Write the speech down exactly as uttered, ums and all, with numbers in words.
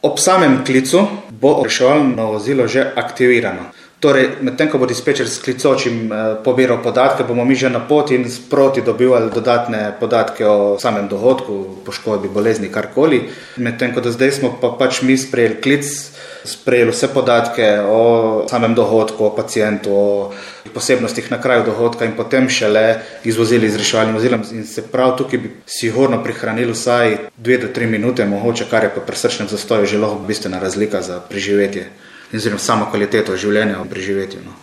Ob samem klicu bo reševalno vozilo že aktivirano. Torej, medtem ko bo dispečer s klicočim pobiral podatke, bomo mi že na poti in sproti dobivali dodatne podatke o samem dohodku, poškodbi, bolezni, karkoli. Medtem ko do zdaj smo pa pač mi sprejeli klic, sprejeli vse podatke o samem dohodku, o pacientu, o posebnostih na kraju dohodka in potem šele izvozili z reševalnim vozilom. In se prav tukaj bi sigurno prihranili vsaj dve do tri minute, mogoče, kar je pa pri srčnem zastoju že lahko bistvena razlika za preživetje. Oziroma samo kvaliteto življenja v preživetju. No.